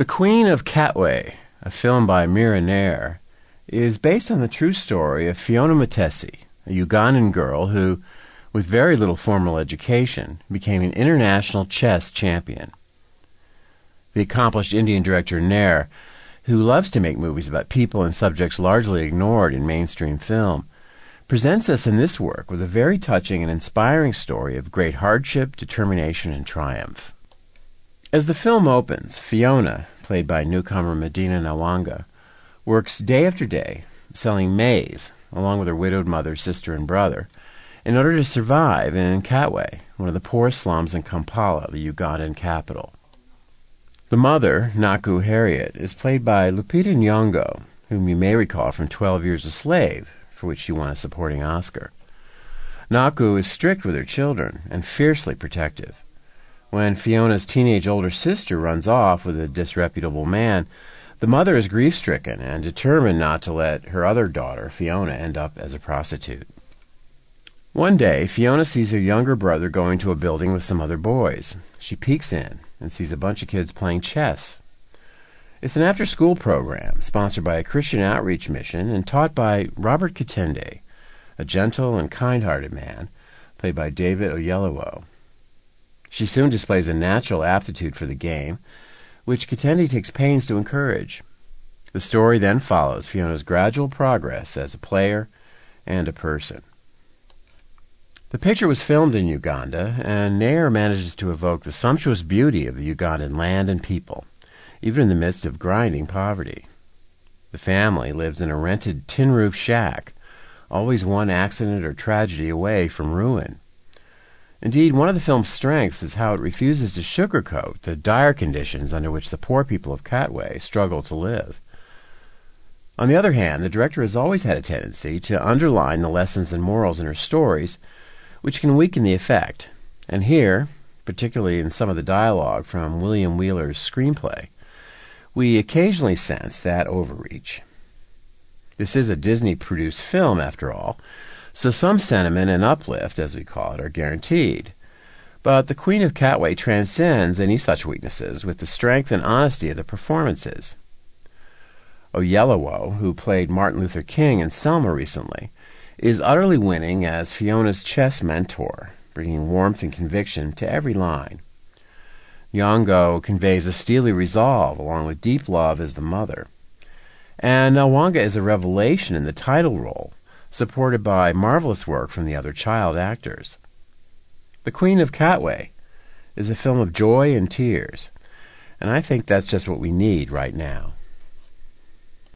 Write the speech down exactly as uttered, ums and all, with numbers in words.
The Queen of Katwe, a film by Mira Nair, is based on the true story of Fiona Mutesi, a Ugandan girl who, with very little formal education, became an international chess champion. The accomplished Indian director Nair, who loves to make movies about people and subjects largely ignored in mainstream film, presents us in this work with a very touching and inspiring story of great hardship, determination, and triumph. As the film opens, Fiona, played by newcomer Medina Nawanga, works day after day, selling maize, along with her widowed mother, sister, and brother, in order to survive in Katwe, one of the poorest slums in Kampala, the Ugandan capital. The mother, Naku Harriet, is played by Lupita Nyong'o, whom you may recall from Twelve Years a Slave, for which she won a supporting Oscar. Naku is strict with her children and fiercely protective. When Fiona's teenage older sister runs off with a disreputable man, the mother is grief-stricken and determined not to let her other daughter, Fiona, end up as a prostitute. One day, Fiona sees her younger brother going to a building with some other boys. She peeks in and sees a bunch of kids playing chess. It's an after-school program sponsored by a Christian outreach mission and taught by Robert Kitende, a gentle and kind-hearted man, played by David Oyelowo. She soon displays a natural aptitude for the game, which Kitende takes pains to encourage. The story then follows Fiona's gradual progress as a player and a person. The picture was filmed in Uganda, and Nair manages to evoke the sumptuous beauty of the Ugandan land and people, even in the midst of grinding poverty. The family lives in a rented tin-roof shack, always one accident or tragedy away from ruin. Indeed, one of the film's strengths is how it refuses to sugarcoat the dire conditions under which the poor people of Katwe struggle to live. On the other hand, the director has always had a tendency to underline the lessons and morals in her stories, which can weaken the effect. And here, particularly in some of the dialogue from William Wheeler's screenplay, we occasionally sense that overreach. This is a Disney-produced film, after all, so some sentiment and uplift, as we call it, are guaranteed. But The Queen of Katwe transcends any such weaknesses with the strength and honesty of the performances. Oyelowo, who played Martin Luther King in Selma recently, is utterly winning as Fiona's chess mentor, bringing warmth and conviction to every line. Nyong'o conveys a steely resolve along with deep love as the mother. And Nawanga is a revelation in the title role, supported by marvelous work from the other child actors. The Queen of Katwe is a film of joy and tears, and I think that's just what we need right now.